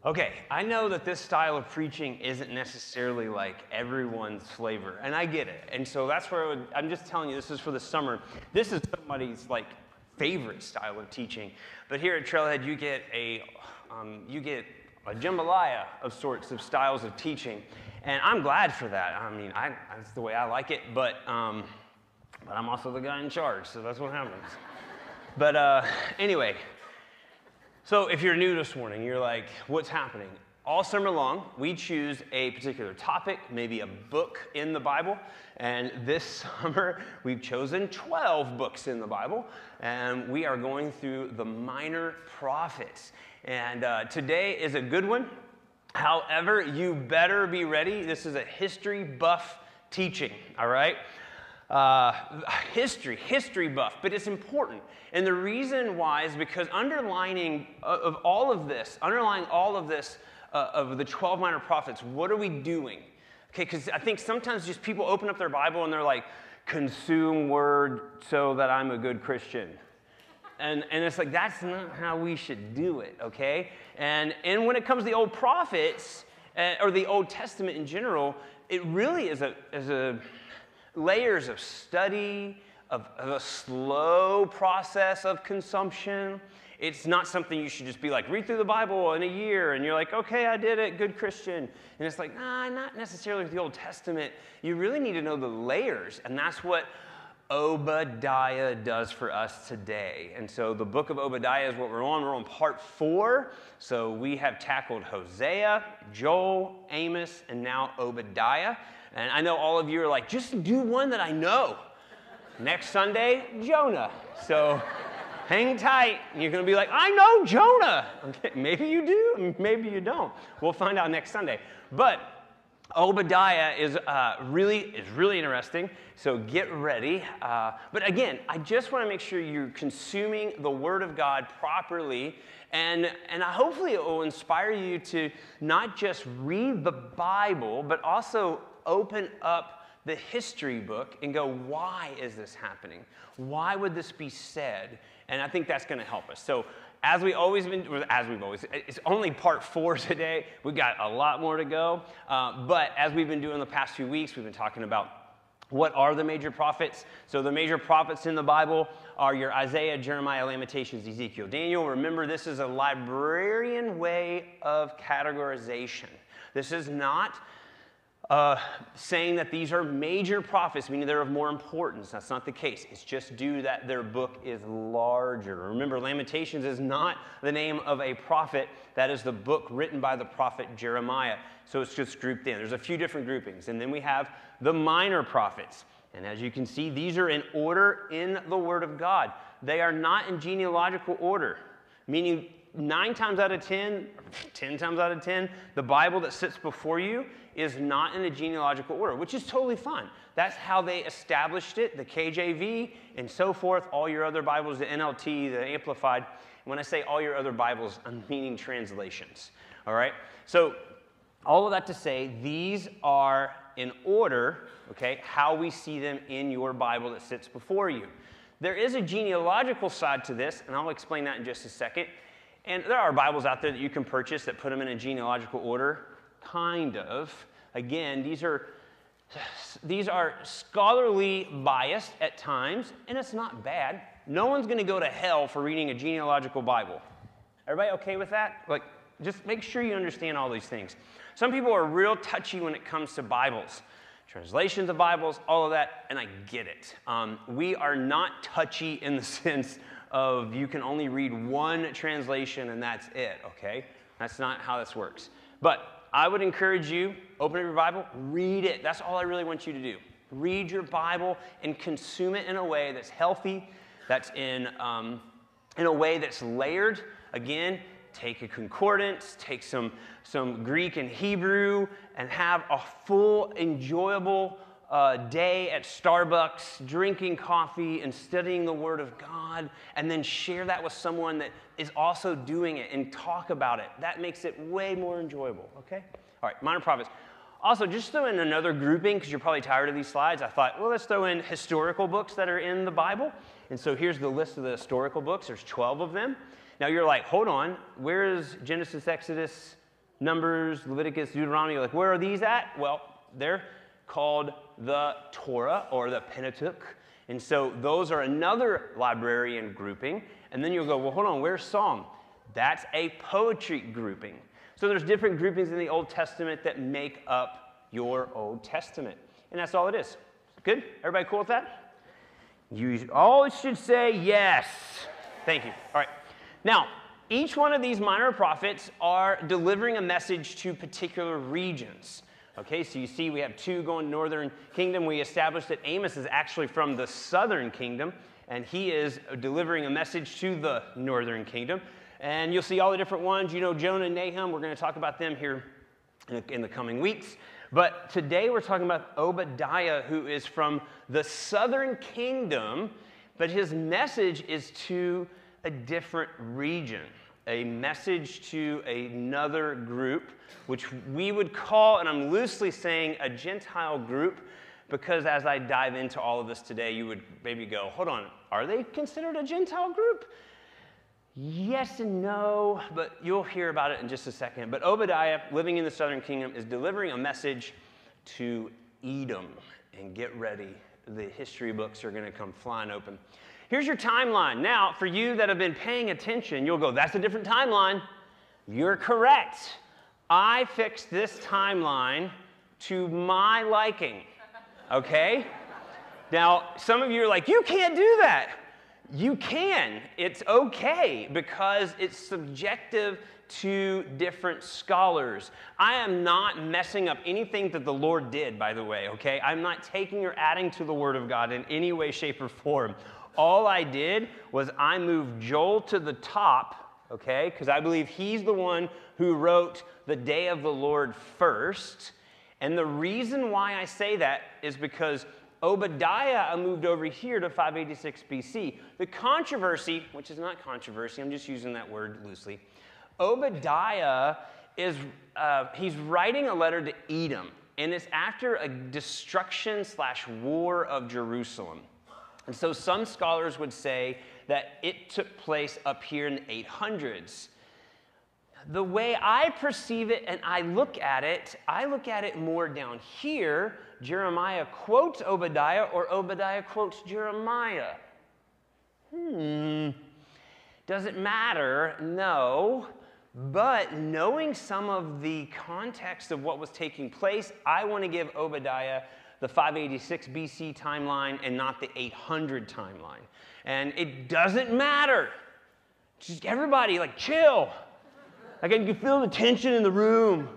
Okay, I know that this style of preaching isn't necessarily like everyone's flavor, and I get it. And so that's where I'm just telling you, this is for the summer. This is somebody's like favorite style of teaching. But here at Trailhead, you get a jambalaya of sorts of styles of teaching, and I'm glad for that. I mean, that's the way I like it. But I'm also the guy in charge, so that's what happens. But anyway. So if you're new this morning, you're like, what's happening? All summer long, we choose a particular topic, maybe a book in the Bible. And this summer, we've chosen 12 books in the Bible. And we are going through the Minor Prophets. And today is a good one. However, you better be ready. This is a history buff teaching, all right? History buff, but it's important. And the reason why is because underlying all of this of the 12 minor prophets, what are we doing? Okay, because I think sometimes just people open up their Bible and they're like, consume word so that I'm a good Christian. And it's like, that's not how we should do it, okay? And when it comes to the old prophets, or the Old Testament in general, it really is a layers of study, of a slow process of consumption. It's not something you should just be like, read through the Bible in a year, and you're like, okay, I did it, good Christian. And it's like, nah, not necessarily with the Old Testament. You really need to know the layers, and that's what Obadiah does for us today. And so the book of Obadiah is what we're on. We're on part 4. So we have tackled Hosea, Joel, Amos, and now Obadiah. And I know all of you are like, just do one that I know. Next Sunday, Jonah. So hang tight. You're going to be like, I know Jonah. Okay, maybe you do, maybe you don't. We'll find out next Sunday. But Obadiah is really interesting, so get ready. But again, I just want to make sure you're consuming the Word of God properly, and hopefully it will inspire you to not just read the Bible, but also open up the history book and go, why is this happening? Why would this be said? And I think that's going to help us. So it's only part 4 today. We've got a lot more to go. But as we've been doing the past few weeks, we've been talking about what are the major prophets. So the major prophets in the Bible are your Isaiah, Jeremiah, Lamentations, Ezekiel, Daniel. Remember, this is a librarian way of categorization. This is not saying that these are major prophets, meaning they're of more importance. That's not the case. It's just due that their book is larger. Remember, Lamentations is not the name of a prophet. That is the book written by the prophet Jeremiah. So it's just grouped in. There's a few different groupings. And then we have the minor prophets. And as you can see, these are in order in the Word of God. They are not in genealogical order, meaning 9 times out of 10, 10 times out of 10, the Bible that sits before you is not in a genealogical order, which is totally fine. That's how they established it, the KJV and so forth, all your other Bibles, the NLT, the Amplified. When I say all your other Bibles, I'm meaning translations, all right? So all of that to say, these are in order, okay, how we see them in your Bible that sits before you. There is a genealogical side to this, and I'll explain that in just a second. And there are Bibles out there that you can purchase that put them in a genealogical order, kind of. Again, these are scholarly biased at times, and it's not bad. No one's going to go to hell for reading a genealogical Bible. Everybody okay with that? Like, just make sure you understand all these things. Some people are real touchy when it comes to Bibles, translations of Bibles, all of that, and I get it. We are not touchy in the sense of you can only read one translation and that's it, okay? That's not how this works. But I would encourage you, open up your Bible, read it. That's all I really want you to do. Read your Bible and consume it in a way that's healthy, that's in a way that's layered. Again, take a concordance, take some Greek and Hebrew, and have a full, enjoyable day at Starbucks, drinking coffee and studying the Word of God, and then share that with someone that is also doing it and talk about it. That makes it way more enjoyable, okay? All right, minor prophets. Also, just throw in another grouping, because you're probably tired of these slides. I thought, well, let's throw in historical books that are in the Bible. And so here's the list of the historical books. There's 12 of them. Now you're like, hold on, where is Genesis, Exodus, Numbers, Leviticus, Deuteronomy. You're like, where are these at? Well, they're called the Torah or the Pentateuch. And so those are another librarian grouping. And then you'll go, well, hold on, where's Psalm? That's a poetry grouping. So there's different groupings in the Old Testament that make up your Old Testament. And that's all it is. Good? Everybody cool with that? You all should say yes. Thank you. All right. Now, each one of these minor prophets are delivering a message to particular regions. Okay, so you see we have two going northern kingdom. We established that Amos is actually from the southern kingdom, and he is delivering a message to the northern kingdom. And you'll see all the different ones. You know, Jonah and Nahum, we're going to talk about them here in the coming weeks. But today we're talking about Obadiah, who is from the southern kingdom, but his message is to a different region, a message to another group, which we would call, and I'm loosely saying, a Gentile group, because as I dive into all of this today, you would maybe go, hold on, are they considered a Gentile group? Yes and no, but you'll hear about it in just a second. But Obadiah, living in the southern kingdom, is delivering a message to Edom. And get ready, the history books are going to come flying open. Here's your timeline. Now, for you that have been paying attention, you'll go, that's a different timeline. You're correct. I fixed this timeline to my liking, okay? Now, some of you are like, you can't do that. You can. It's okay because it's subjective to different scholars. I am not messing up anything that the Lord did, by the way, okay? I'm not taking or adding to the Word of God in any way, shape, or form. All I did was I moved Joel to the top, okay? Because I believe he's the one who wrote the day of the Lord first. And the reason why I say that is because Obadiah moved over here to 586 BC. The controversy, which is not controversy, I'm just using that word loosely. Obadiah is, he's writing a letter to Edom, and it's after a destruction/war of Jerusalem. And so some scholars would say that it took place up here in the 800s. The way I perceive it and I look at it more down here. Jeremiah quotes Obadiah or Obadiah quotes Jeremiah. Does it matter? No. But knowing some of the context of what was taking place, I want to give Obadiah the 586 BC timeline and not the 800 timeline. And it doesn't matter. Just everybody, like, chill. Like, I can feel the tension in the room.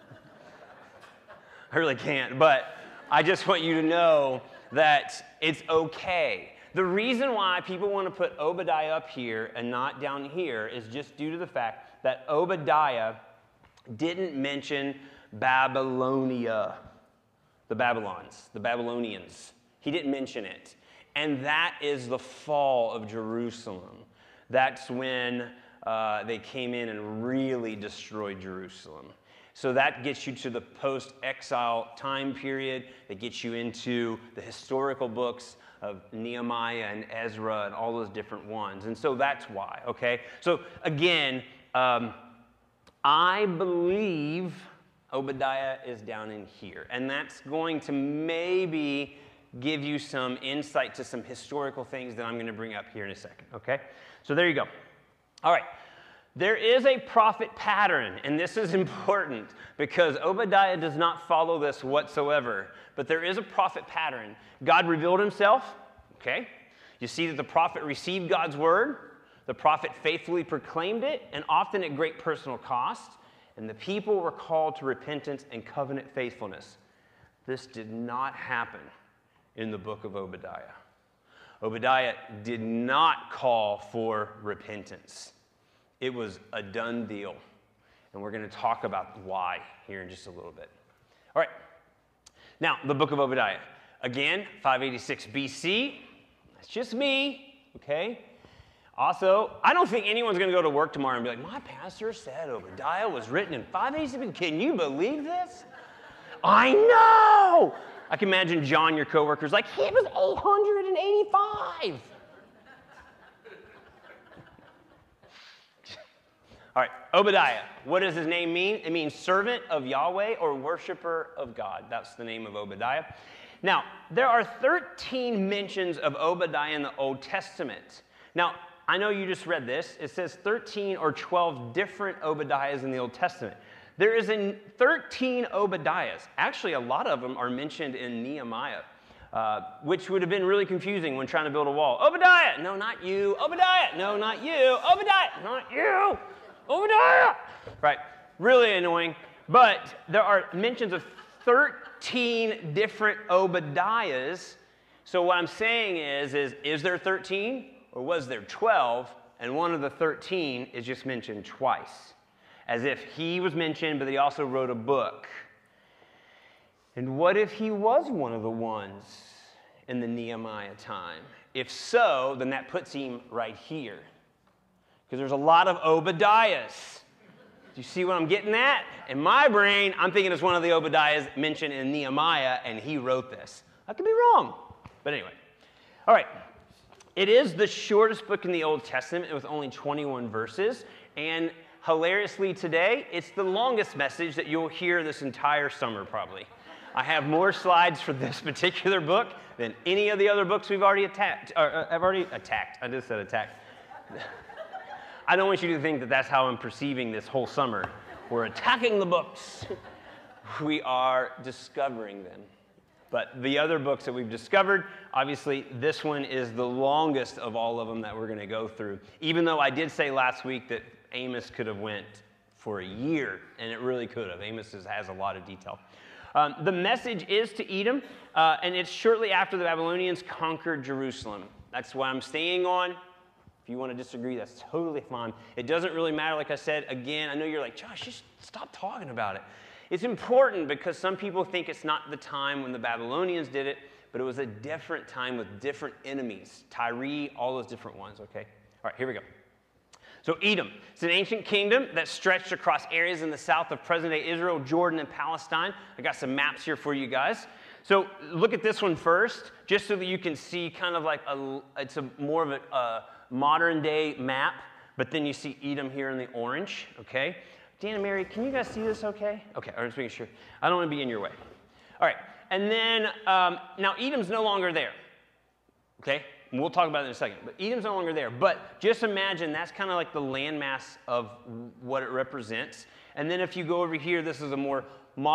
I really can't, but I just want you to know that it's okay. The reason why people want to put Obadiah up here and not down here is just due to the fact that Obadiah didn't mention Babylonia, the Babylonians. He didn't mention it. And that is the fall of Jerusalem. That's when they came in and really destroyed Jerusalem. So that gets you to the post-exile time period. That gets you into the historical books of Nehemiah and Ezra and all those different ones. And so that's why, okay? So again, I believe Obadiah is down in here. And that's going to maybe give you some insight to some historical things that I'm going to bring up here in a second, okay? So there you go. All right. There is a prophet pattern, and this is important because Obadiah does not follow this whatsoever. But there is a prophet pattern. God revealed himself, okay? You see that the prophet received God's word. The prophet faithfully proclaimed it, and often at great personal cost. And the people were called to repentance and covenant faithfulness. This did not happen in the book of Obadiah. Obadiah did not call for repentance. It was a done deal. And we're going to talk about why here in just a little bit. All right. Now, the book of Obadiah. Again, 586 BC. That's just me, okay? Also, I don't think anyone's going to go to work tomorrow and be like, my pastor said Obadiah was written in 586. Can you believe this? I know! I can imagine John, your coworker's like, it was 885. All right, Obadiah. What does his name mean? It means servant of Yahweh or worshiper of God. That's the name of Obadiah. Now, there are 13 mentions of Obadiah in the Old Testament. Now, I know you just read this. It says 13 or 12 different Obadiahs in the Old Testament. There is 13 Obadiahs. Actually, a lot of them are mentioned in Nehemiah, which would have been really confusing when trying to build a wall. Obadiah, no, not you. Obadiah, no, not you. Obadiah, not you. Obadiah, right? Really annoying. But there are mentions of 13 different Obadiahs. So what I'm saying is there 13 or was there 12? And one of the 13 is just mentioned twice, as if he was mentioned, but he also wrote a book. And what if he was one of the ones in the Nehemiah time? If so, then that puts him right here, because there's a lot of Obadiahs. Do you see what I'm getting at? In my brain, I'm thinking it's one of the Obadiahs mentioned in Nehemiah, and he wrote this. I could be wrong, but anyway. All right. It is the shortest book in the Old Testament with only 21 verses, and hilariously today, it's the longest message that you'll hear this entire summer probably. I have more slides for this particular book than any of the other books we've already attacked. I just said attacked. I don't want you to think that that's how I'm perceiving this whole summer. We're attacking the books. We are discovering them. But the other books that we've discovered, obviously this one is the longest of all of them that we're going to go through. Even though I did say last week that Amos could have went for a year, and it really could have. Amos has a lot of detail. The message is to Edom, and it's shortly after the Babylonians conquered Jerusalem. That's what I'm staying on. If you want to disagree, that's totally fine. It doesn't really matter. Like I said, again, I know you're like, Josh, just stop talking about it. It's important because some people think it's not the time when the Babylonians did it, but it was a different time with different enemies. Tyre, all those different ones, okay? All right, here we go. So Edom, it's an ancient kingdom that stretched across areas in the south of present-day Israel, Jordan, and Palestine. I got some maps here for you guys. So look at this one first, just so that you can see kind of like it's more of a modern-day map, but then you see Edom here in the orange, okay? Dan and Mary, can you guys see this okay? Okay, I'm just making sure. I don't want to be in your way. All right, and then now Edom's no longer there, okay? And we'll talk about it in a second, but Edom's no longer there. But just imagine that's kind of like the landmass of what it represents. And then if you go over here, this is a more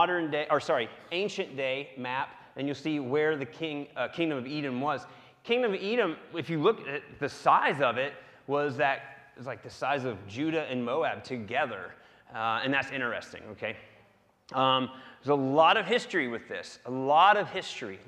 ancient day map, and you'll see where the kingdom of Edom was. Kingdom of Edom, if you look at the size of it, was like the size of Judah and Moab together. And that's interesting, okay? There's a lot of history with this, a lot of history.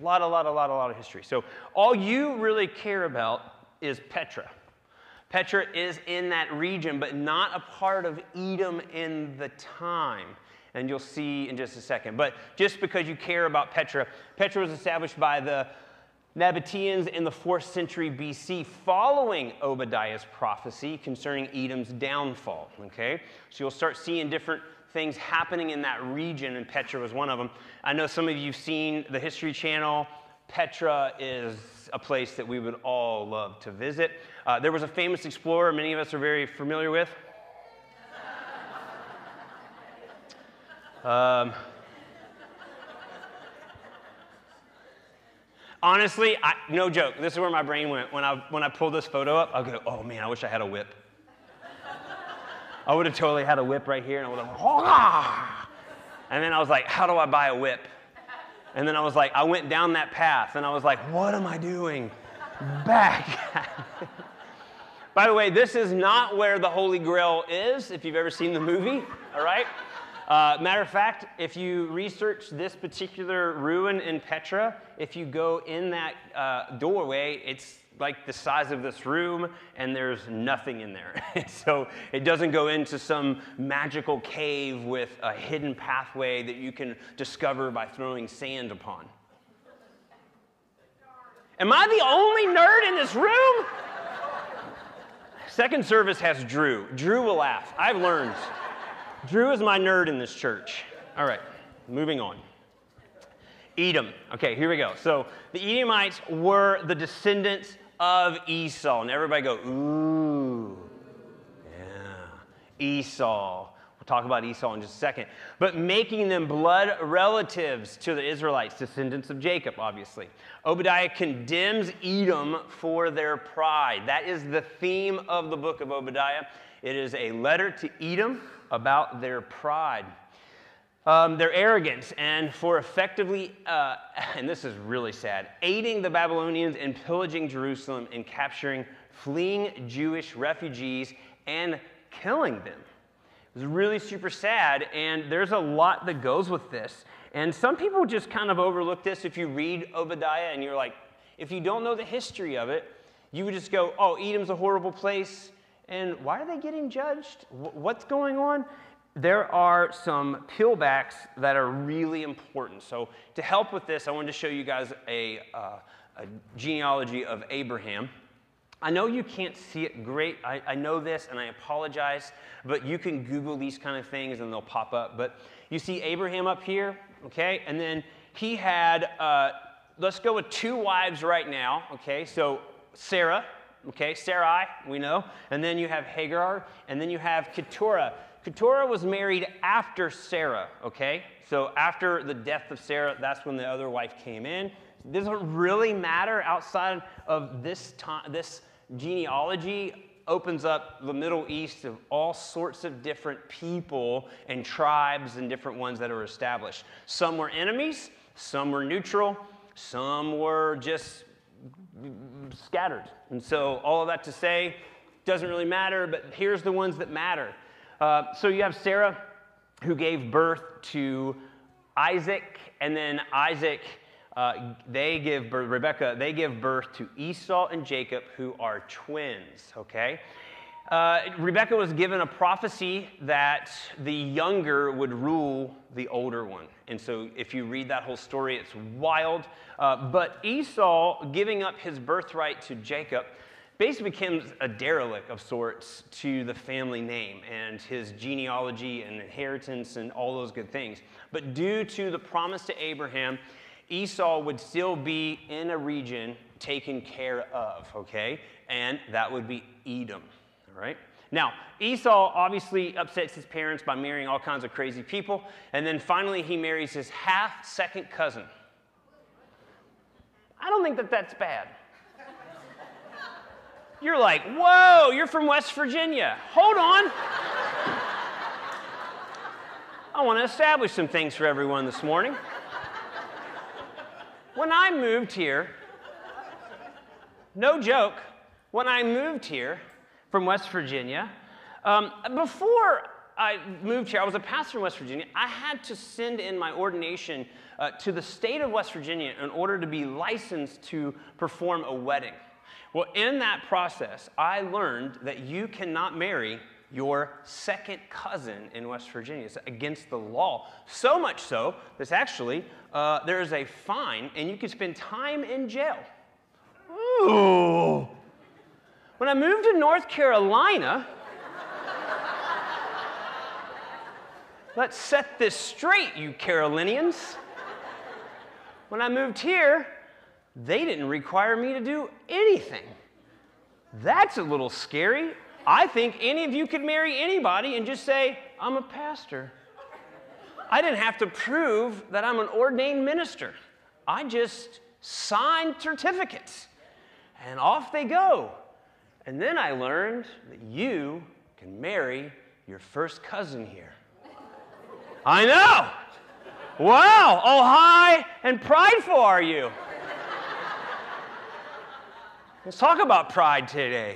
So all you really care about is Petra. Petra is in that region, but not a part of Edom in the time. And you'll see in just a second. But just because you care about Petra, Petra was established by the Nabateans in the 4th century BC, following Obadiah's prophecy concerning Edom's downfall, okay? So you'll start seeing different things happening in that region, and Petra was one of them. I know some of you have seen the History Channel. Petra is a place that we would all love to visit. There was a famous explorer many of us are very familiar with. Honestly, no joke, this is where my brain went. When I pulled this photo up, I'll go, oh man, I wish I had a whip. I would have totally had a whip right here, and I would have, oh! And then I was like, how do I buy a whip? And then I went down that path, and I was like, what am I doing? Back. By the way, this is not where the Holy Grail is, if you've ever seen the movie, all right? Matter of fact, if you research this particular ruin in Petra, if you go in that doorway, it's like the size of this room, and there's nothing in there. So it doesn't go into some magical cave with a hidden pathway that you can discover by throwing sand upon. Am I the only nerd in this room? Second service has Drew. Drew will laugh. I've learned. Drew is my nerd in this church. All right, moving on. Edom. Okay, here we go. So the Edomites were the descendants of Esau. And everybody go, ooh. Yeah. Esau. We'll talk about Esau in just a second. But making them blood relatives to the Israelites, descendants of Jacob, obviously. Obadiah condemns Edom for their pride. That is the theme of the book of Obadiah. It is a letter to Edom about their pride, their arrogance, and for effectively, and this is really sad, aiding the Babylonians in pillaging Jerusalem and capturing fleeing Jewish refugees and killing them. It was really super sad, and there's a lot that goes with this. And some people just kind of overlook this. If you read Obadiah and you're like, if you don't know the history of it, you would just go, oh, Edom's a horrible place, and why are they getting judged? What's going on? There are some peelbacks that are really important. So to help with this, I wanted to show you guys a genealogy of Abraham. I know you can't see it great. I know this, and I apologize, but you can Google these kind of things, and they'll pop up. But you see Abraham up here, okay? And then he had, let's go with 2 wives right now, okay? So Sarah, okay? Sarai, we know. And then you have Hagar, and then you have Keturah. Keturah was married after Sarah, okay? So after the death of Sarah, that's when the other wife came in. It doesn't really matter outside of this time. This genealogy opens up the Middle East of all sorts of different people and tribes and different ones that are established. Some were enemies, some were neutral, some were just scattered. And so all of that to say, doesn't really matter, but here's the ones that matter. So you have Sarah, who gave birth to Isaac, and then Isaac, Rebekah, they give birth to Esau and Jacob, who are twins, okay? Rebekah was given a prophecy that the younger would rule the older one. And so if you read that whole story, it's wild. But Esau, giving up his birthright to Jacob, basically becomes a derelict of sorts to the family name and his genealogy and inheritance and all those good things. But due to the promise to Abraham, Esau would still be in a region taken care of, okay? And that would be Edom, all right? Now, Esau obviously upsets his parents by marrying all kinds of crazy people, and then finally he marries his half-second cousin. I don't think that that's bad. You're like, whoa, you're from West Virginia. Hold on. I want to establish some things for everyone this morning. When I moved here, no joke, when I moved here from West Virginia, before I moved here, I was a pastor in West Virginia. I had to send in my ordination to the state of West Virginia in order to be licensed to perform a wedding. Well, in that process, I learned that you cannot marry your second cousin in West Virginia. It's against the law. So much so, that actually, there is a fine, and you can spend time in jail. Ooh. When I moved to North Carolina, let's set this straight, you Carolinians. When I moved here, they didn't require me to do anything. That's a little scary. I think any of you could marry anybody and just say, I'm a pastor. I didn't have to prove that I'm an ordained minister. I just signed certificates, and off they go. And then I learned that you can marry your first cousin here. I know. Wow, oh high and prideful are you. Let's talk about pride today.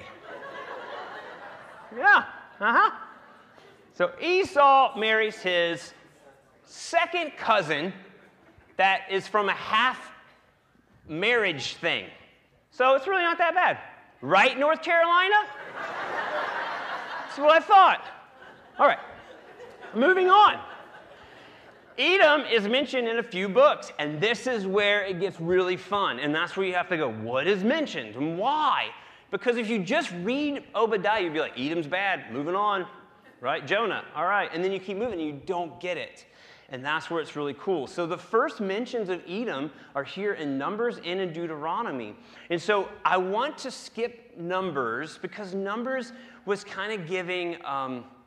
Yeah, So Esau marries his second cousin that is from a half marriage thing. So it's really not that bad. Right, North Carolina? That's what I thought. All right, moving on. Edom is mentioned in a few books, and this is where it gets really fun. And that's where you have to go, what is mentioned and why? Because if you just read Obadiah, you'd be like, Edom's bad, moving on, right? Jonah, all right. And then you keep moving and you don't get it. And that's where it's really cool. So the first mentions of Edom are here in Numbers and in Deuteronomy. And so I want to skip Numbers because Numbers was kind of giving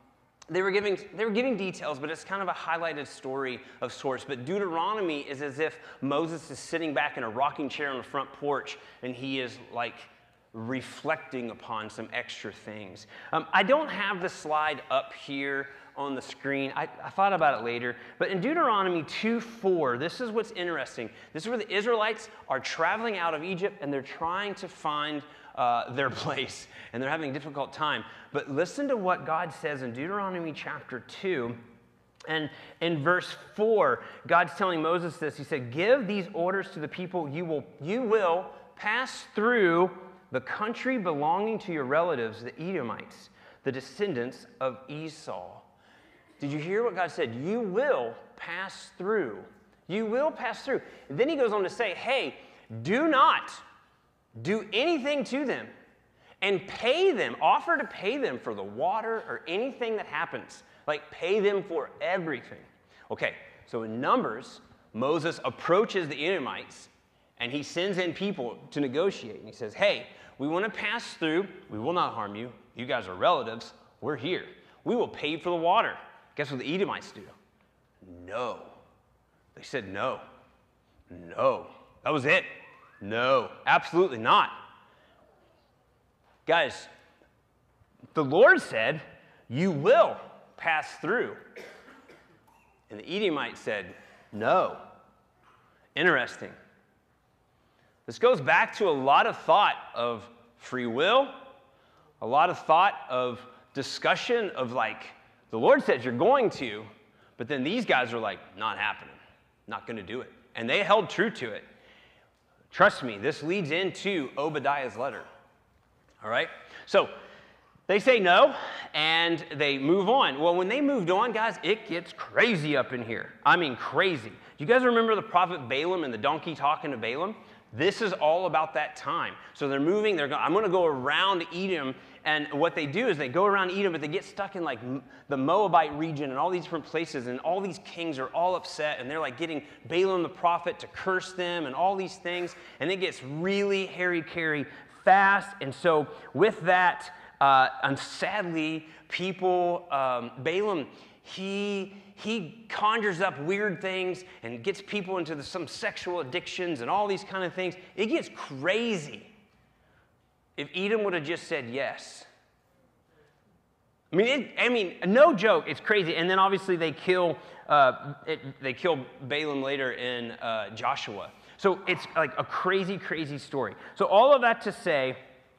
they were giving details, but it's kind of a highlighted story of sorts. But Deuteronomy is as if Moses is sitting back in a rocking chair on the front porch, and he is like reflecting upon some extra things. I don't have the slide up here on the screen. I thought about it later. But in Deuteronomy 2:4, this is what's interesting. This is where the Israelites are traveling out of Egypt, and they're trying to find their place, and they're having a difficult time. But listen to what God says in Deuteronomy chapter 2. And in verse 4, God's telling Moses this. He said, give these orders to the people. You will pass through the country belonging to your relatives, the Edomites, the descendants of Esau. Did you hear what God said? You will pass through. You will pass through. And then he goes on to say, hey, do not do anything to them, and pay them, offer to pay them for the water or anything that happens. Like, pay them for everything. Okay, so in Numbers, Moses approaches the Edomites, and he sends in people to negotiate. And he says, hey, we want to pass through. We will not harm you. You guys are relatives. We're here. We will pay for the water. Guess what the Edomites do? No. They said no. No. That was it. No, absolutely not. Guys, the Lord said, you will pass through. And the Edomites said, no. Interesting. This goes back to a lot of thought of free will, a lot of thought of discussion of like, the Lord says you're going to, but then these guys are like, not happening, not going to do it. And they held true to it. Trust me, this leads into Obadiah's letter. All right? So they say no, and they move on. Well, when they moved on, guys, it gets crazy up in here. I mean, crazy. Do you guys remember the prophet Balaam and the donkey talking to Balaam? This is all about that time. So they're moving. I'm going to go around Edom. And what they do is they go around Edom, but they get stuck in like the Moabite region and all these different places. And all these kings are all upset. And they're like getting Balaam the prophet to curse them and all these things. And it gets really hairy-carry fast. And so with that, and sadly, Balaam, he conjures up weird things and gets people into some sexual addictions and all these kind of things. It gets crazy. If Edom would have just said yes. I mean, no joke, it's crazy. And then obviously they kill Balaam later in Joshua. So it's like a crazy, crazy story. So all of that to say,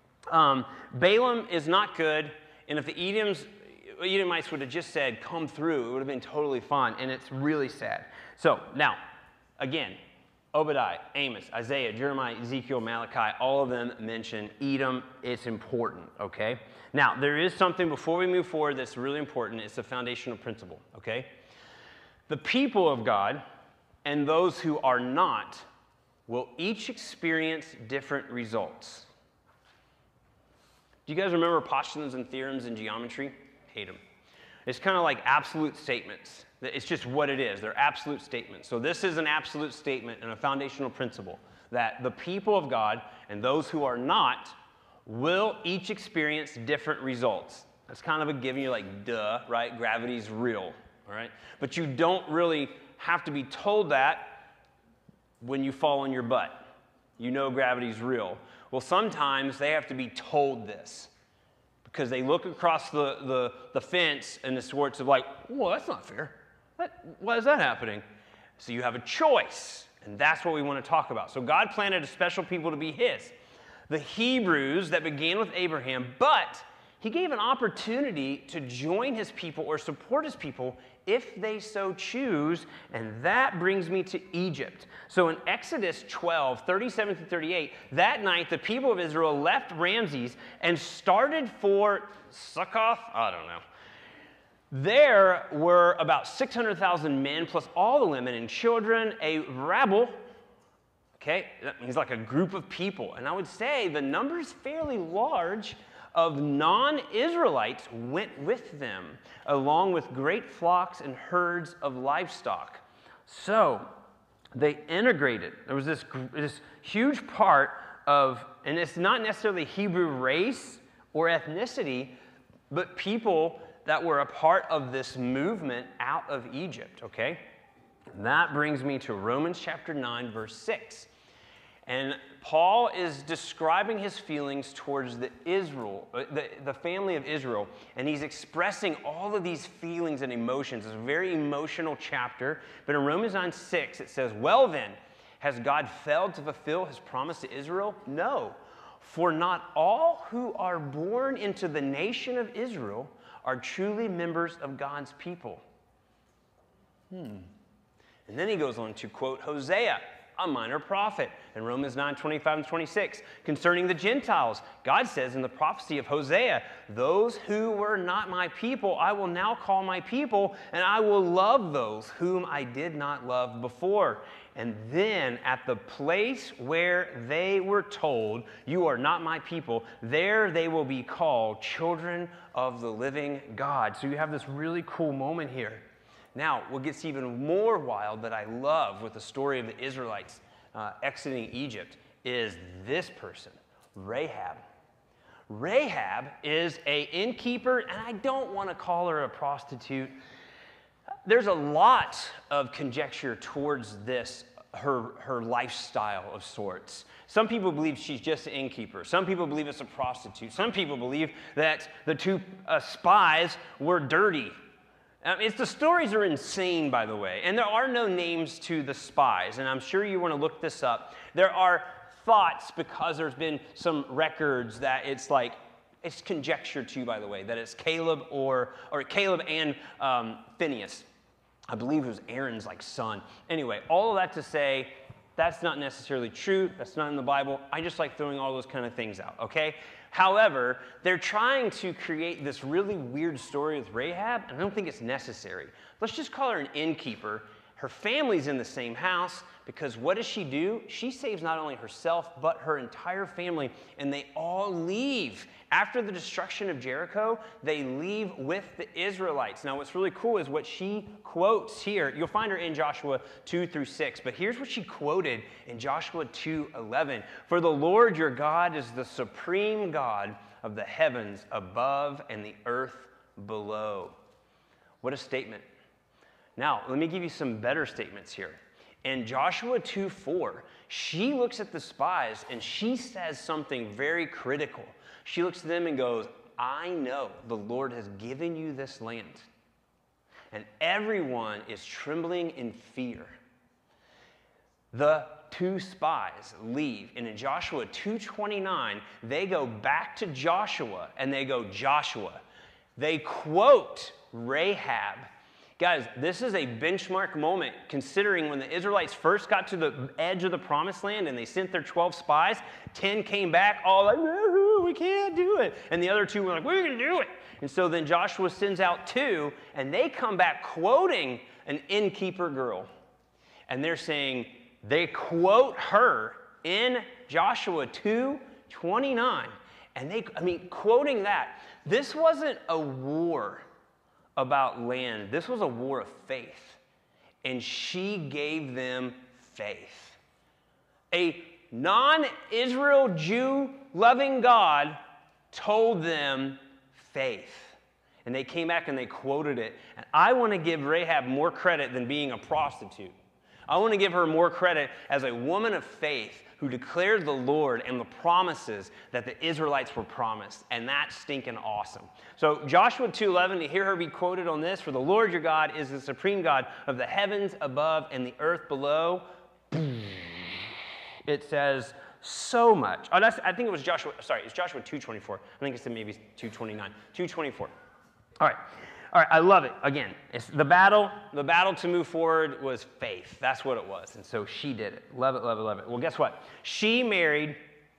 Balaam is not good, and if the Edomites would have just said, come through, it would have been totally fine, and it's really sad. So now, again, Obadiah, Amos, Isaiah, Jeremiah, Ezekiel, Malachi, all of them mention Edom. It's important, okay? Now, there is something before we move forward that's really important. It's a foundational principle, okay? The people of God and those who are not will each experience different results. Do you guys remember postulates and theorems in geometry? Hate them. It's kind of like absolute statements. It's just what it is. They're absolute statements. So this is an absolute statement and a foundational principle that the people of God and those who are not will each experience different results. That's kind of a given. You're like, duh, right? Gravity's real, all right? But you don't really have to be told that when you fall on your butt. You know gravity's real. Well, sometimes they have to be told this because they look across the fence and the sorts of like, well, that's not fair. Why is that happening? So you have a choice, and that's what we want to talk about. So God planted a special people to be his. The Hebrews that began with Abraham, but he gave an opportunity to join his people or support his people if they so choose, and that brings me to Egypt. So in Exodus 12, 37 through 38, that night the people of Israel left Ramses and started for Succoth, I don't know. There were about 600,000 men plus all the women and children, a rabble. Okay, that means like a group of people. And I would say the number is fairly large of non-Israelites went with them, along with great flocks and herds of livestock. So they integrated. There was this huge part of, and it's not necessarily Hebrew race or ethnicity, but people that were a part of this movement out of Egypt, okay? And that brings me to Romans chapter 9, verse 6. And Paul is describing his feelings towards the family of Israel, and he's expressing all of these feelings and emotions. It's a very emotional chapter, but in Romans 9:6 it says, "Well then, has God failed to fulfill his promise to Israel? No, for not all who are born into the nation of Israel are truly members of God's people." And then he goes on to quote Hosea, a minor prophet, in Romans 9:25 and 26. Concerning the Gentiles, God says in the prophecy of Hosea, "Those who were not my people, I will now call my people, and I will love those whom I did not love before." And then at the place where they were told, "You are not my people," there they will be called children of the living God. So you have this really cool moment here. Now, what gets even more wild that I love with the story of the Israelites exiting Egypt is this person, Rahab. Rahab is an innkeeper, and I don't want to call her a prostitute. There's a lot of conjecture towards this, her lifestyle of sorts. Some people believe she's just an innkeeper. Some people believe it's a prostitute. Some people believe that the two spies were dirty. The stories are insane, by the way, and there are no names to the spies, and I'm sure you want to look this up. There are thoughts, because there's been some records, that it's conjecture too, by the way, that it's Caleb or Caleb and Phineas. I believe it was Aaron's son. Anyway, all of that to say, that's not necessarily true. That's not in the Bible. I just like throwing all those kind of things out, okay? However, they're trying to create this really weird story with Rahab, and I don't think it's necessary. Let's just call her an innkeeper. Her family's in the same house, because what does she do? She saves not only herself, but her entire family, and they all leave. After the destruction of Jericho, they leave with the Israelites. Now, what's really cool is what she quotes here. You'll find her in Joshua 2-6, but here's what she quoted in Joshua 2:11. "For the Lord your God is the supreme God of the heavens above and the earth below." What a statement. Now, let me give you some better statements here. In Joshua 2:4, she looks at the spies and she says something very critical. She looks at them and goes, "I know the Lord has given you this land." And everyone is trembling in fear. The two spies leave, and in Joshua 2:29, they go back to Joshua, and they go, "Joshua." They quote Rahab. Guys, this is a benchmark moment, considering when the Israelites first got to the edge of the promised land and they sent their 12 spies, 10 came back all like, "Woo-hoo, we can't do it." And the other 2 were like, "We're going to do it." And so then Joshua sends out 2, and they come back quoting an innkeeper girl. And they're saying, they quote her in Joshua 2:29. And quoting that, this wasn't a war about land. This was a war of faith. And she gave them faith. A non-Israel Jew loving God told them faith. And they came back and they quoted it. And I want to give Rahab more credit than being a prostitute. I want to give her more credit as a woman of faith who declared the Lord and the promises that the Israelites were promised. And that's stinking awesome. So Joshua 2:11, to hear her be quoted on this, "For the Lord your God is the supreme God of the heavens above and the earth below." It says so much. Oh, I think it was Joshua 2:24. I think it's maybe 2:29. 2:24. All right, I love it. Again, it's the battle to move forward was faith. That's what it was. And so she did it. Love it, love it, love it. Well, guess what? She married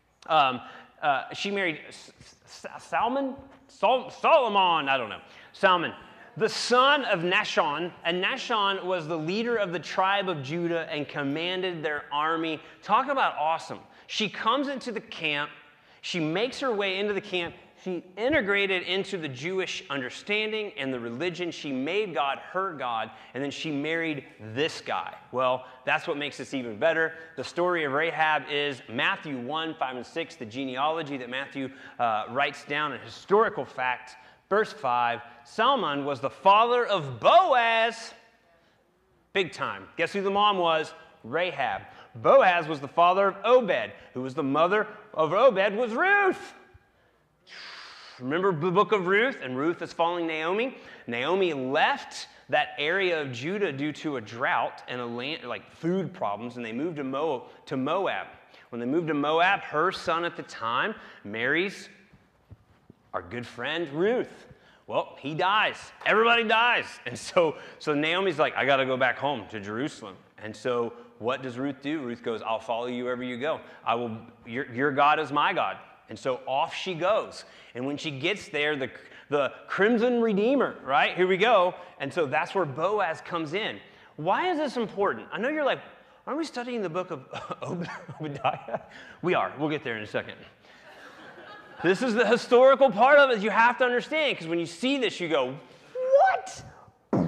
Salmon, I don't know. Salmon, the son of Nahshon. And Nahshon was the leader of the tribe of Judah and commanded their army. Talk about awesome. She comes into the camp. She makes her way into the camp. She integrated into the Jewish understanding and the religion. She made God her God, and then she married this guy. Well, that's what makes this even better. The story of Rahab is Matthew 1:5 and 6, the genealogy that Matthew writes down, a historical fact. Verse 5, Salmon was the father of Boaz. Big time. Guess who the mom was? Rahab. Boaz was the father of Obed. Who was the mother of Obed was Ruth. Remember the book of Ruth? And Ruth is following Naomi. Naomi left that area of Judah due to a drought and food problems, and they moved to Moab. When they moved to Moab, her son at the time marries our good friend Ruth. Well, he dies. Everybody dies. And so Naomi's like, I got to go back home to Jerusalem. And so what does Ruth do? Ruth goes, I'll follow you wherever you go. Your God is my God. And so off she goes. And when she gets there, the Crimson Redeemer, right? Here we go. And so that's where Boaz comes in. Why is this important? I know you're like, aren't we studying the book of Obadiah? We are. We'll get there in a second. This is the historical part of it you have to understand, because when you see this, you go, what?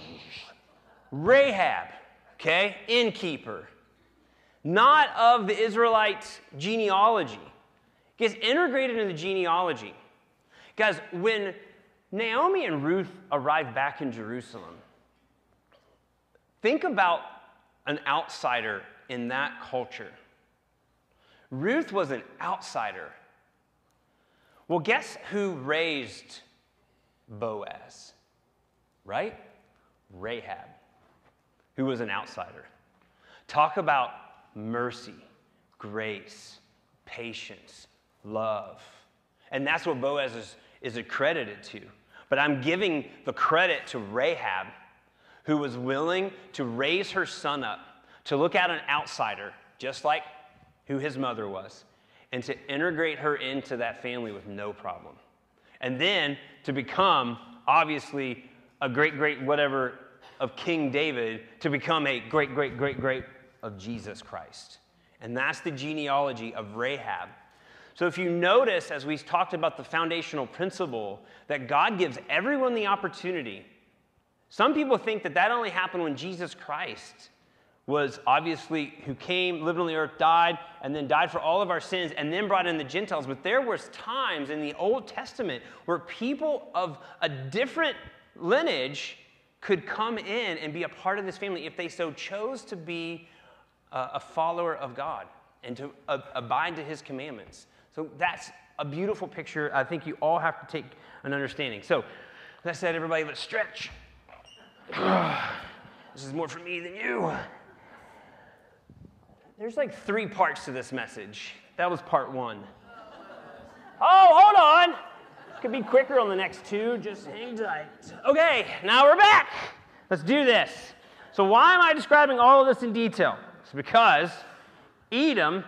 Rahab, okay, innkeeper, not of the Israelite genealogy, gets integrated into the genealogy. Guys, when Naomi and Ruth arrived back in Jerusalem, think about an outsider in that culture. Ruth was an outsider. Well, guess who raised Boaz, right? Rahab, who was an outsider. Talk about mercy, grace, patience, love. And that's what Boaz is accredited to. But I'm giving the credit to Rahab, who was willing to raise her son up, to look at an outsider, just like who his mother was, and to integrate her into that family with no problem. And then to become, obviously, a great whatever of King David, to become a great of Jesus Christ. And that's the genealogy of Rahab. So if you notice, as we talked about the foundational principle, that God gives everyone the opportunity. Some people think that only happened when Jesus Christ was obviously who came, lived on the earth, died, and then died for all of our sins, and then brought in the Gentiles. But there was times in the Old Testament where people of a different lineage could come in and be a part of this family if they so chose to be a follower of God and to abide to his commandments. So that's a beautiful picture. I think you all have to take an understanding. So, as I said, everybody, let's stretch. This is more for me than you. There's like 3 parts to this message. That was part 1. Oh, hold on. Could be quicker on the next 2. Just hang tight. Okay, now we're back. Let's do this. So why am I describing all of this in detail? It's because Edom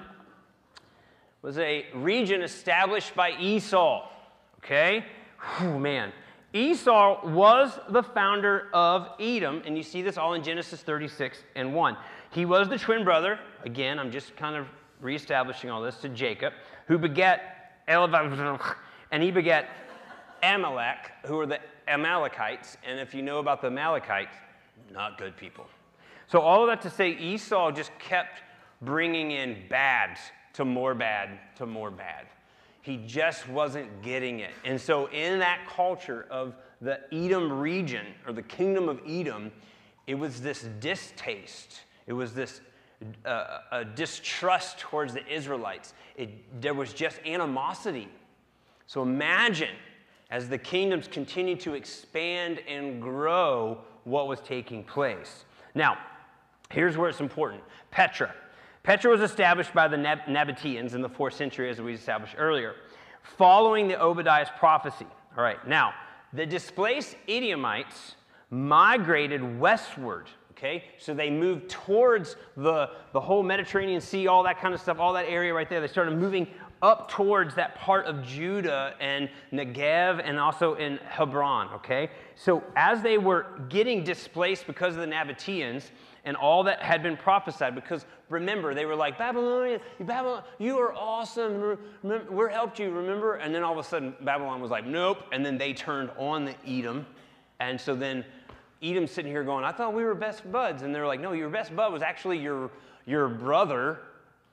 was a region established by Esau. Okay? Whew, man. Esau was the founder of Edom, and you see this all in Genesis 36:1. He was the twin brother, again, I'm just kind of reestablishing all this, to Jacob, who begat and he begat Amalek, who were the Amalekites, and if you know about the Amalekites, not good people. So all of that to say, Esau just kept bringing in bad to more bad to more bad. He just wasn't getting it. And so in that culture of the Edom region, or the kingdom of Edom, it was this distaste. It was this a distrust towards the Israelites. There was just animosity. So imagine, as the kingdoms continued to expand and grow, what was taking place. Now, here's where it's important. Petra. Petra was established by the Nabateans in the 4th century, as we established earlier, following the Obadiah's prophecy. All right, now, the displaced Edomites migrated westward, okay? So they moved towards the whole Mediterranean Sea, all that kind of stuff, all that area right there. They started moving up towards that part of Judah and Negev and also in Hebron, okay? So as they were getting displaced because of the Nabateans and all that had been prophesied, because remember, they were like, Babylon, you are awesome, we helped you, remember? And then all of a sudden, Babylon was like, nope, and then they turned on the Edom, and so then Edom's sitting here going, I thought we were best buds, and they're like, no, your best bud was actually your brother,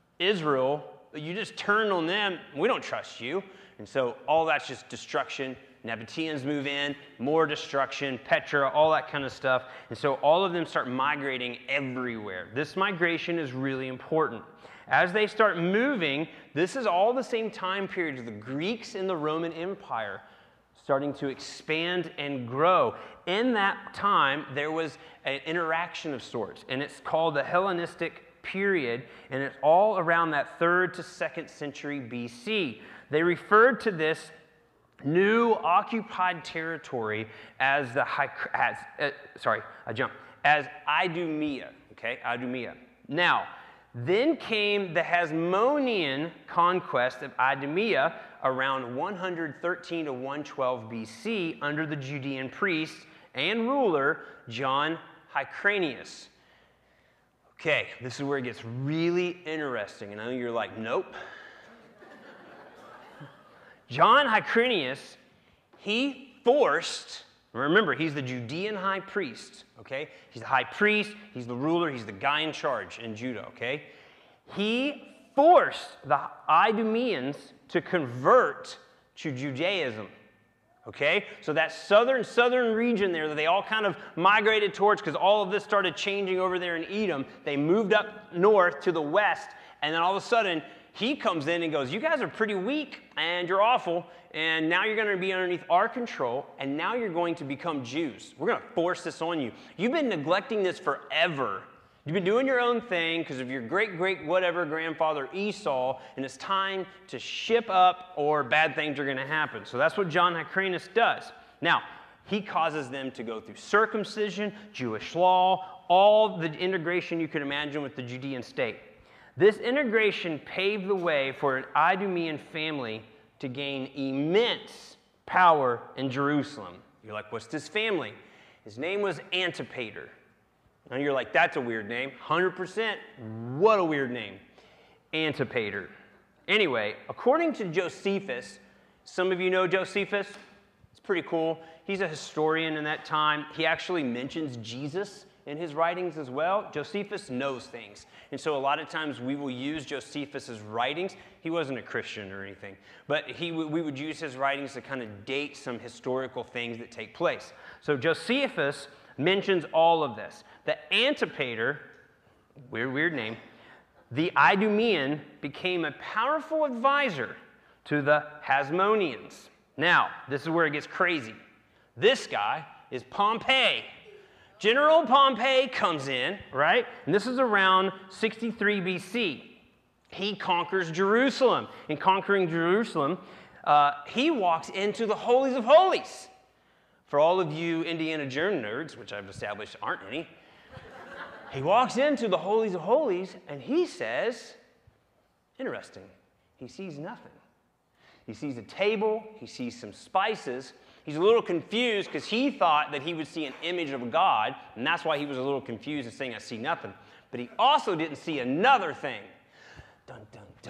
Israel. You just turned on them. We don't trust you. And so all that's just destruction Nabateans move in, more destruction, Petra, all that kind of stuff. And so all of them start migrating everywhere. This migration is really important. As they start moving, this is all the same time period as the Greeks in the Roman Empire starting to expand and grow. In that time, there was an interaction of sorts, and it's called the Hellenistic period, and it's all around that 3rd to 2nd century BC. They referred to this new occupied territory as as Idumea, okay, Idumea. Now, then came the Hasmonean conquest of Idumea around 113 to 112 BC under the Judean priest and ruler John Hyrcanus. Okay, this is where it gets really interesting, and I know you're like, nope. John Hyrcanus, he forced, remember, he's the Judean high priest, okay? He's the high priest, he's the ruler, he's the guy in charge in Judah, okay? He forced the Idumeans to convert to Judaism, okay? So that southern region there that they all kind of migrated towards, because all of this started changing over there in Edom, they moved up north to the west, and then all of a sudden, he comes in and goes, you guys are pretty weak, and you're awful, and now you're going to be underneath our control, and now you're going to become Jews. We're going to force this on you. You've been neglecting this forever. You've been doing your own thing because of your great-great-whatever grandfather Esau, and it's time to ship up or bad things are going to happen. So that's what John Hyrcanus does. Now, he causes them to go through circumcision, Jewish law, all the integration you could imagine with the Judean state. This integration paved the way for an Idumean family to gain immense power in Jerusalem. You're like, what's this family? His name was Antipater. Now you're like, that's a weird name. 100%, what a weird name. Antipater. Anyway, according to Josephus, some of you know Josephus. It's pretty cool. He's a historian in that time. He actually mentions Jesus in his writings as well. Josephus knows things. And so a lot of times we will use Josephus's writings. He wasn't a Christian or anything, but we would use his writings to kind of date some historical things that take place. So Josephus mentions all of this. The Antipater, weird name, the Idumean became a powerful advisor to the Hasmoneans. Now, this is where it gets crazy. This guy is Pompey. General Pompey comes in, right? And this is around 63 BC. He conquers Jerusalem. In conquering Jerusalem, he walks into the Holies of Holies. For all of you Indiana Jones nerds, which I've established aren't any, he walks into the Holies of Holies and he says, interesting, he sees nothing. He sees a table, he sees some spices. He's a little confused because he thought that he would see an image of God, and that's why he was a little confused and saying, I see nothing. But he also didn't see another thing. Dun, dun, dun.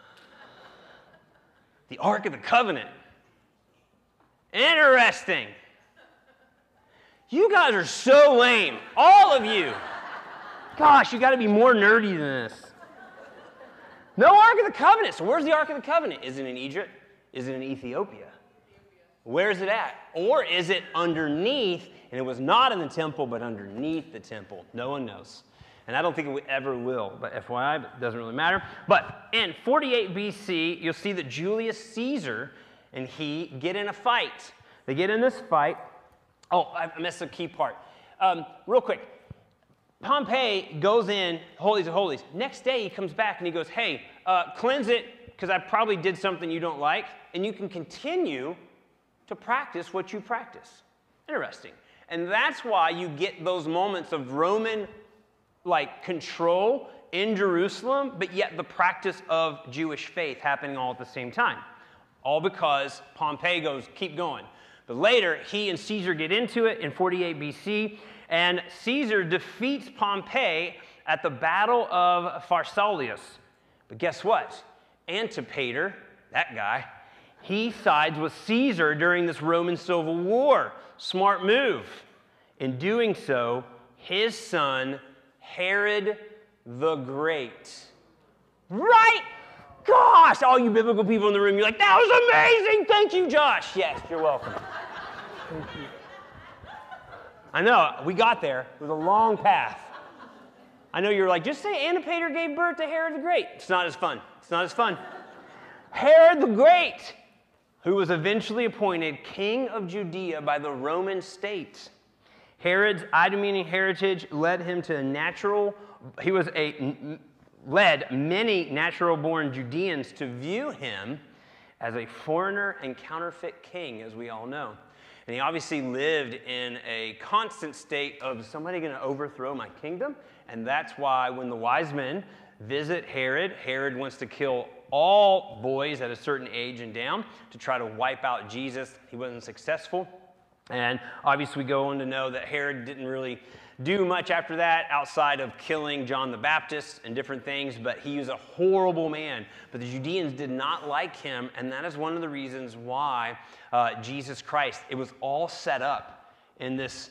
The Ark of the Covenant. Interesting. You guys are so lame. All of you. Gosh, you got to be more nerdy than this. No Ark of the Covenant. So where's the Ark of the Covenant? Is it in Egypt? Is it in Ethiopia? Where is it at? Or is it underneath, and it was not in the temple, but underneath the temple? No one knows. And I don't think it ever will, but FYI, it doesn't really matter. But in 48 BC, you'll see that Julius Caesar and he get in a fight. They get in this fight. Oh, I missed a key part. Real quick. Pompey goes in, Holies of Holies. Next day, he comes back and he goes, hey, cleanse it, because I probably did something you don't like, and you can continue to practice what you practice. Interesting. And that's why you get those moments of Roman control in Jerusalem, but yet the practice of Jewish faith happening all at the same time. All because Pompey goes, keep going. But later, he and Caesar get into it in 48 BC, and Caesar defeats Pompey at the Battle of Pharsalus. But guess what? Antipater, that guy, he sides with Caesar during this Roman Civil War. Smart move. In doing so, his son, Herod the Great. Right gosh, all you biblical people in the room, you're like, that was amazing. Thank you, Josh. Yes, you're welcome. Thank you. I know, we got there. It was a long path. I know you're like, just say Antipater gave birth to Herod the Great. It's not as fun. It's not as fun. Herod the Great, who was eventually appointed king of Judea by the Roman state. Herod's Idumean heritage led him to led many natural-born Judeans to view him as a foreigner and counterfeit king, as we all know. And he obviously lived in a constant state of, is somebody going to overthrow my kingdom? And that's why when the wise men visit Herod, Herod wants to kill all boys at a certain age and down to try to wipe out Jesus. He wasn't successful. And obviously we go on to know that Herod didn't really do much after that outside of killing John the Baptist and different things, but he was a horrible man. But the Judeans did not like him, and that is one of the reasons why Jesus Christ, it was all set up in this,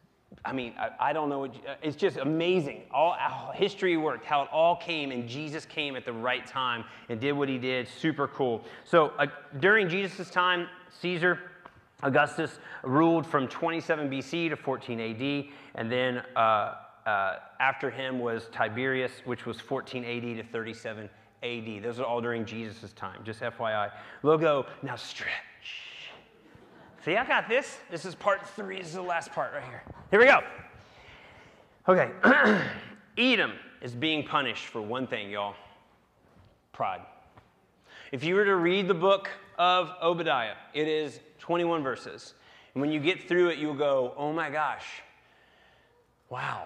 I don't know, it's just amazing. All how history worked, how it all came, and Jesus came at the right time and did what he did. Super cool. So during Jesus' time, Caesar Augustus ruled from 27 BC to 14 AD, and then after him was Tiberius, which was 14 AD to 37 AD. Those are all during Jesus' time, just FYI. Logo, now stretch. See, I got this. This is part 3. This is the last part right here. Here we go. Okay. Edom is being punished for one thing, y'all. Pride. If you were to read the book of Obadiah, it is 21 verses. And when you get through it, you'll go, oh my gosh, wow,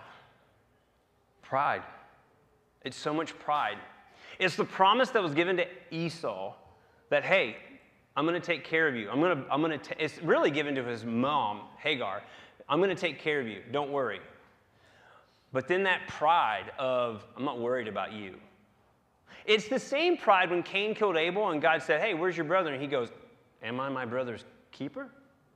pride. It's so much pride. It's the promise that was given to Esau that, hey, I'm going to take care of you. It's really given to his mom, Hagar. I'm going to take care of you. Don't worry. But then that pride of, I'm not worried about you. It's the same pride when Cain killed Abel and God said, hey, where's your brother? And he goes, am I my brother's keeper?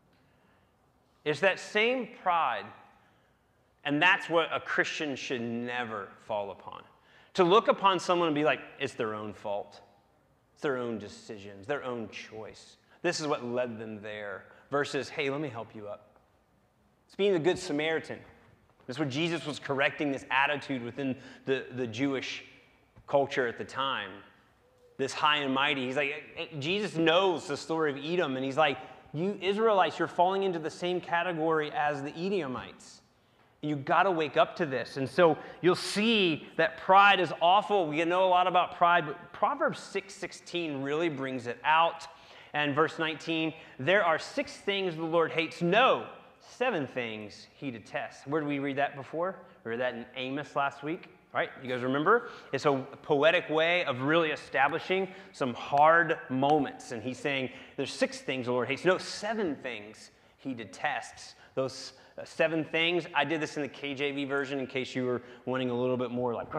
It's that same pride. And that's what a Christian should never fall upon. To look upon someone and be like, it's their own fault. It's their own decisions, their own choice. This is what led them there. Versus, hey, let me help you up. It's being the good Samaritan. That's what Jesus was correcting, this attitude within the Jewish culture at the time. This high and mighty. He's like, Jesus knows the story of Edom, and he's like, you Israelites, you're falling into the same category as the Edomites. You've got to wake up to this. And so you'll see that pride is awful. We know a lot about pride, but Proverbs 6:16 really brings it out. And verse 19, there are 6 things the Lord hates. No, 7 things he detests. Where did we read that before? We read that in Amos last week. Right? You guys remember? It's a poetic way of really establishing some hard moments. And he's saying there's 6 things the Lord hates. No, 7 things he detests. Those 7 things. I did this in the KJV version in case you were wanting a little bit more like,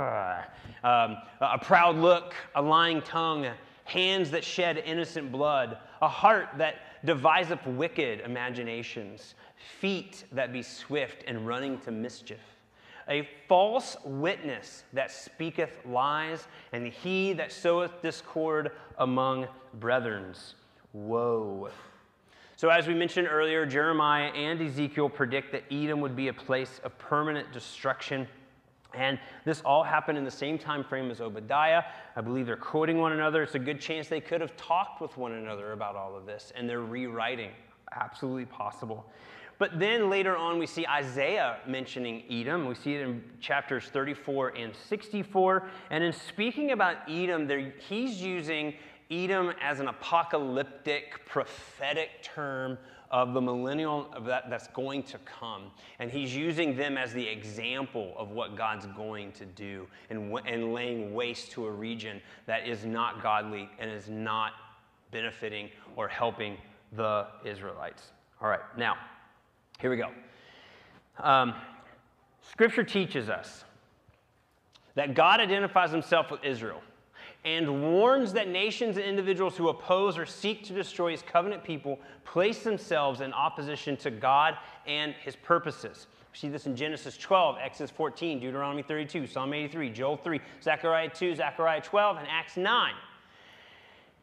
a proud look, a lying tongue, hands that shed innocent blood, a heart that deviseth wicked imaginations, feet that be swift and running to mischief, a false witness that speaketh lies, and he that soweth discord among brethren. Woe. So as we mentioned earlier, Jeremiah and Ezekiel predict that Edom would be a place of permanent destruction. And this all happened in the same time frame as Obadiah. I believe they're quoting one another. It's a good chance they could have talked with one another about all of this, and they're rewriting. Absolutely possible. But then later on, we see Isaiah mentioning Edom. We see it in chapters 34 and 64. And in speaking about Edom, he's using Edom as an apocalyptic, prophetic term of the millennial that's going to come. And he's using them as the example of what God's going to do and laying waste to a region that is not godly and is not benefiting or helping the Israelites. All right, now, here we go. Scripture teaches us that God identifies himself with Israel and warns that nations and individuals who oppose or seek to destroy his covenant people place themselves in opposition to God and his purposes. We see this in Genesis 12, Exodus 14, Deuteronomy 32, Psalm 83, Joel 3, Zechariah 2, Zechariah 12, and Acts 9.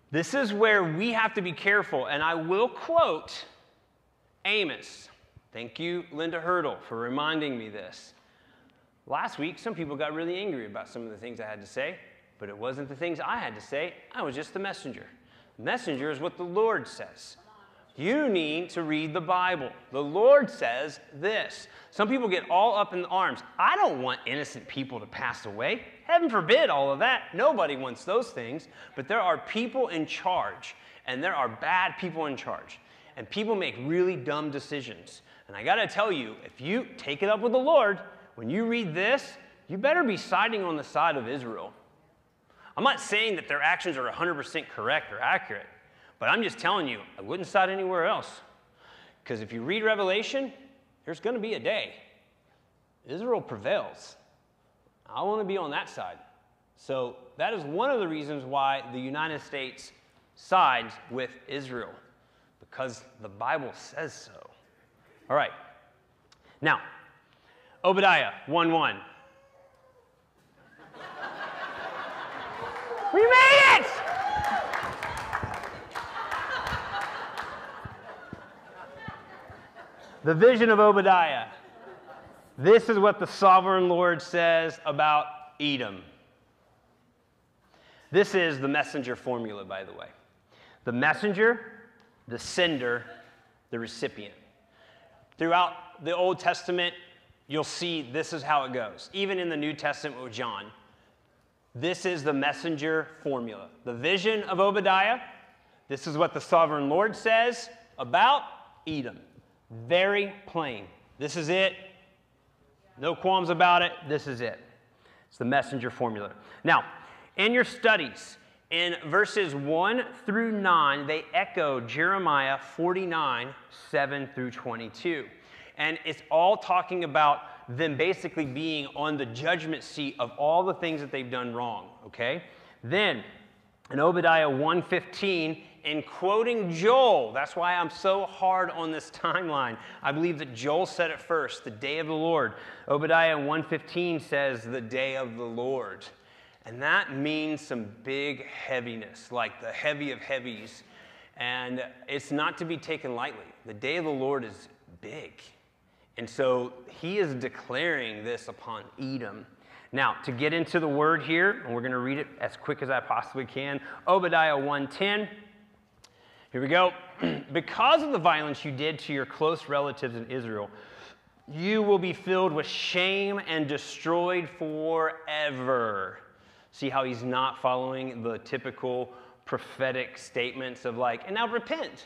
This is where we have to be careful, and I will quote Amos. Thank you, Linda Hurdle, for reminding me this. Last week, some people got really angry about some of the things I had to say, but it wasn't the things I had to say. I was just the messenger. The messenger is what the Lord says. You need to read the Bible. The Lord says this. Some people get all up in arms. I don't want innocent people to pass away. Heaven forbid all of that. Nobody wants those things. But there are people in charge, and there are bad people in charge. And people make really dumb decisions. And I got to tell you, if you take it up with the Lord, when you read this, you better be siding on the side of Israel. I'm not saying that their actions are 100% correct or accurate, but I'm just telling you, I wouldn't side anywhere else. Because if you read Revelation, there's going to be a day. Israel prevails. I want to be on that side. So that is one of the reasons why the United States sides with Israel, because the Bible says so. All right. Now, Obadiah 1:1. We made it! The vision of Obadiah. This is what the sovereign Lord says about Edom. This is the messenger formula, by the way. The messenger, the sender, the recipient. Throughout the Old Testament, you'll see this is how it goes. Even in the New Testament with John, this is the messenger formula. The vision of Obadiah, this is what the sovereign Lord says about Edom. Very plain. This is it. No qualms about it. This is it. It's the messenger formula. Now, in your studies, in verses 1 through 9, they echo Jeremiah 49, 7 through 22. And it's all talking about them basically being on the judgment seat of all the things that they've done wrong, okay? Then, in Obadiah 1:15, in quoting Joel, that's why I'm so hard on this timeline. I believe that Joel said it first, the day of the Lord. Obadiah 1:15 says, the day of the Lord. And that means some big heaviness, like the heavy of heavies. And it's not to be taken lightly. The day of the Lord is big. And so he is declaring this upon Edom. Now, to get into the word here, and we're going to read it as quick as I possibly can, Obadiah 1:10. Here we go. Because of the violence you did to your close relatives in Israel, you will be filled with shame and destroyed forever. See how he's not following the typical prophetic statements of like, and now repent.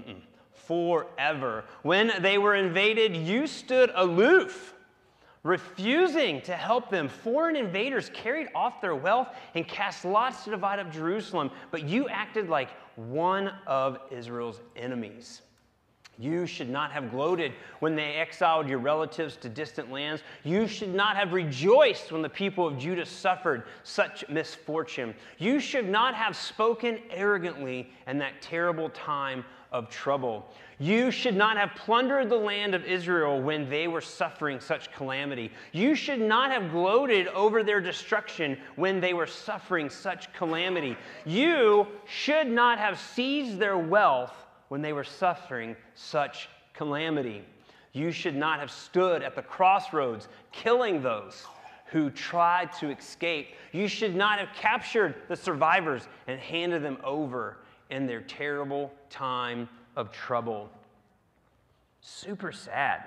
Forever. When they were invaded, you stood aloof, refusing to help them. Foreign invaders carried off their wealth and cast lots to divide up Jerusalem, but you acted like one of Israel's enemies. You should not have gloated when they exiled your relatives to distant lands. You should not have rejoiced when the people of Judah suffered such misfortune. You should not have spoken arrogantly in that terrible time of trouble. You should not have plundered the land of Israel when they were suffering such calamity. You should not have gloated over their destruction when they were suffering such calamity. You should not have seized their wealth when they were suffering such calamity. You should not have stood at the crossroads killing those who tried to escape. You should not have captured the survivors and handed them over in their terrible time of trouble. Super sad.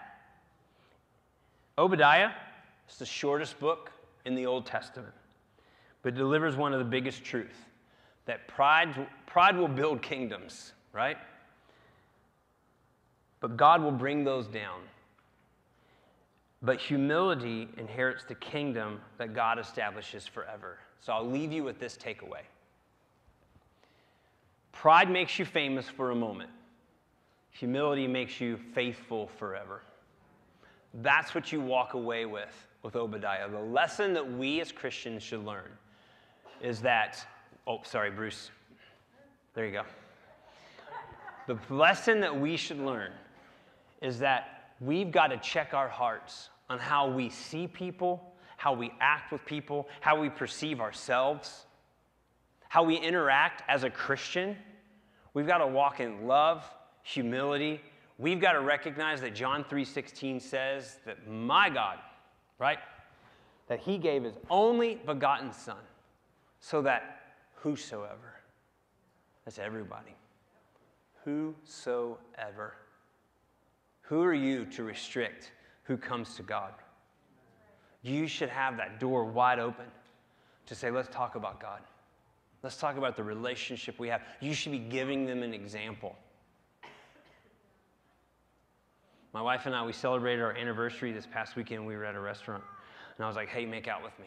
Obadiah is the shortest book in the Old Testament, but delivers one of the biggest truths, that pride will build kingdoms, right? But God will bring those down. But humility inherits the kingdom that God establishes forever. So I'll leave you with this takeaway. Pride makes you famous for a moment. Humility makes you faithful forever. That's what you walk away with Obadiah. The lesson that we as Christians should learn is that, Bruce. There you go. The lesson that we should learn is that we've got to check our hearts on how we see people, how we act with people, how we perceive ourselves, how we interact as a Christian, we've got to walk in love, humility. We've got to recognize that John 3:16 says that my God, right, that he gave his only begotten Son, so that whosoever, that's everybody, whosoever. Who are you to restrict who comes to God? You should have that door wide open to say, let's talk about God. Let's talk about the relationship we have. You should be giving them an example. My wife and I, we celebrated our anniversary this past weekend. We were at a restaurant, and I was like, hey, make out with me.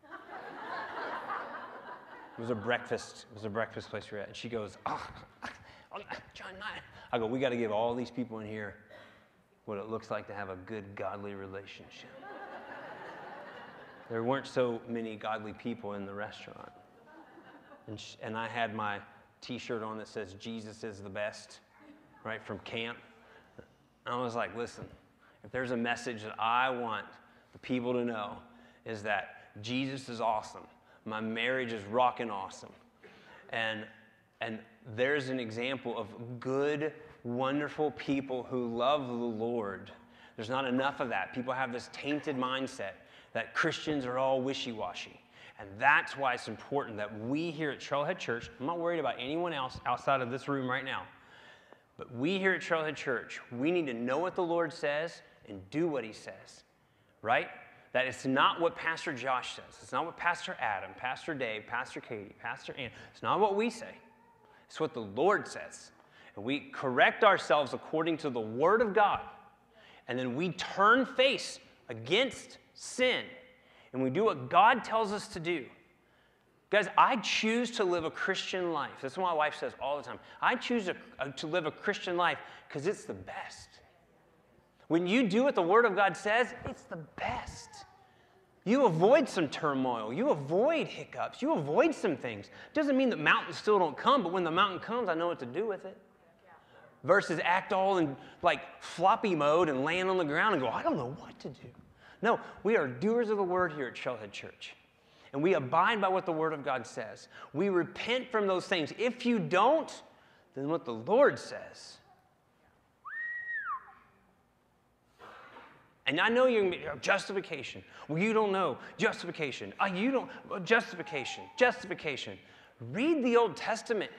It was a breakfast place we were at. And she goes, John, I go, we got to give all these people in here what it looks like to have a good, godly relationship. There weren't so many godly people in the restaurant. And I had my T-shirt on that says, Jesus is the best, right, from camp. And I was like, listen, if there's a message that I want the people to know is that Jesus is awesome. My marriage is rocking awesome. And there's an example of good, wonderful people who love the Lord. There's not enough of that. People have this tainted mindset that Christians are all wishy-washy. And that's why it's important that we here at Trailhead Church, I'm not worried about anyone else outside of this room right now, but we here at Trailhead Church, we need to know what the Lord says and do what he says, right? That it's not what Pastor Josh says. It's not what Pastor Adam, Pastor Dave, Pastor Katie, Pastor Ann. It's not what we say. It's what the Lord says. And we correct ourselves according to the Word of God. And then we turn face against sin. And we do what God tells us to do. Guys, I choose to live a Christian life. That's what my wife says all the time. I choose to live a Christian life because it's the best. When you do what the Word of God says, it's the best. You avoid some turmoil. You avoid hiccups. You avoid some things. Doesn't mean that mountains still don't come, but when the mountain comes, I know what to do with it. Versus act all in like floppy mode and land on the ground and go, I don't know what to do. No, we are doers of the Word here at Trailhead Church. And we abide by what the Word of God says. We repent from those things. If you don't, then what the Lord says. And I know you're going to be, justification. Well, you don't know. Justification. You don't, justification. Justification. Read the Old Testament.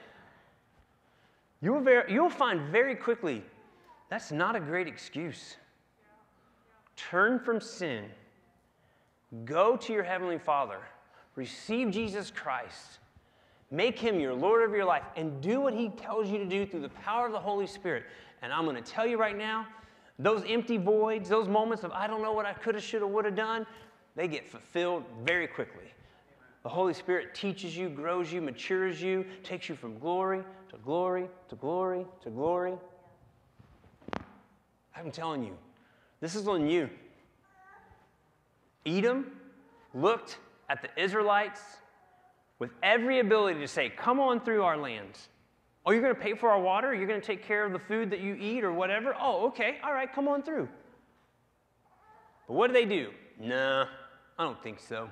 You'll find very quickly that's not a great excuse. Turn from sin. Go to your Heavenly Father. Receive Jesus Christ. Make him your Lord of your life. And do what he tells you to do through the power of the Holy Spirit. And I'm going to tell you right now, those empty voids, those moments of I don't know what I could have, should have, would have done, they get fulfilled very quickly. The Holy Spirit teaches you, grows you, matures you, takes you from glory to glory to glory to glory. I'm telling you, this is on you. Edom looked at the Israelites with every ability to say, come on through our lands. Oh, you're going to pay for our water? You're going to take care of the food that you eat or whatever? Oh, okay. All right, come on through. But what do? Nah, I don't think so.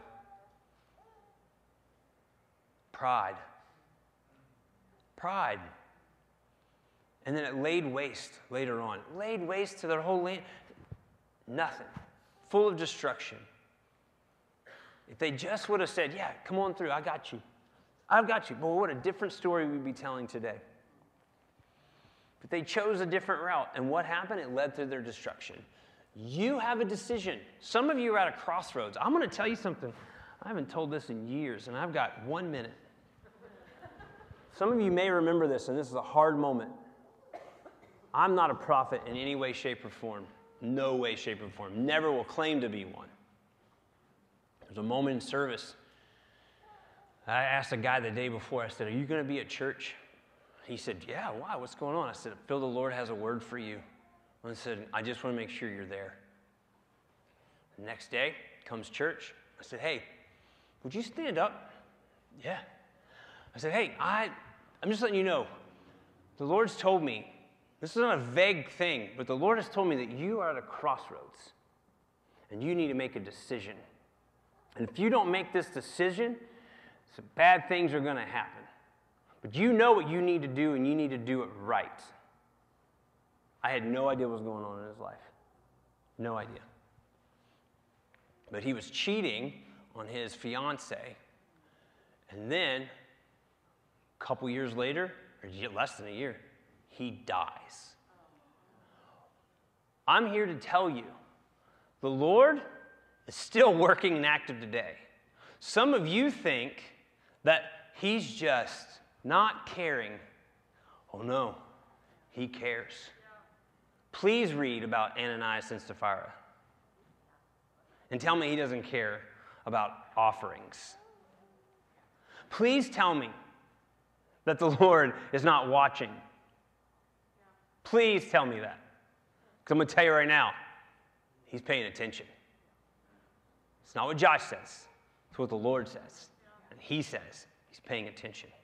Pride. Pride. And then it laid waste later on. Laid waste to their whole land. Nothing. Full of destruction. If they just would have said, yeah, come on through, I got you. I've got you. But what a different story we'd be telling today. But they chose a different route. And what happened? It led to their destruction. You have a decision. Some of you are at a crossroads. I'm going to tell you something. I haven't told this in years, and I've got 1 minute. Some of you may remember this, and this is a hard moment. I'm not a prophet in any way, shape, or form. No way, shape, or form. Never will claim to be one. There's a moment in service. I asked a guy the day before, I said, are you going to be at church? He said, yeah, why? What's going on? I said, I feel the Lord has a word for you. I said, I just want to make sure you're there. The next day, comes church. I said, hey, would you stand up? Yeah. I said, hey, I'm just letting you know, the Lord's told me, this is not a vague thing, but the Lord has told me that you are at a crossroads, and you need to make a decision. And if you don't make this decision, some bad things are going to happen. But you know what you need to do, and you need to do it right. I had no idea what was going on in his life. No idea. But he was cheating on his fiancée. And then, a couple years later, or less than a year, he dies. I'm here to tell you, the Lord is still working and active today. Some of you think that he's just not caring. Oh no, he cares. Please read about Ananias and Sapphira. And tell me he doesn't care about offerings. Please tell me that the Lord is not watching. Please tell me that. Because I'm going to tell you right now, he's paying attention. It's not what Josh says. It's what the Lord says. And he says he's paying attention.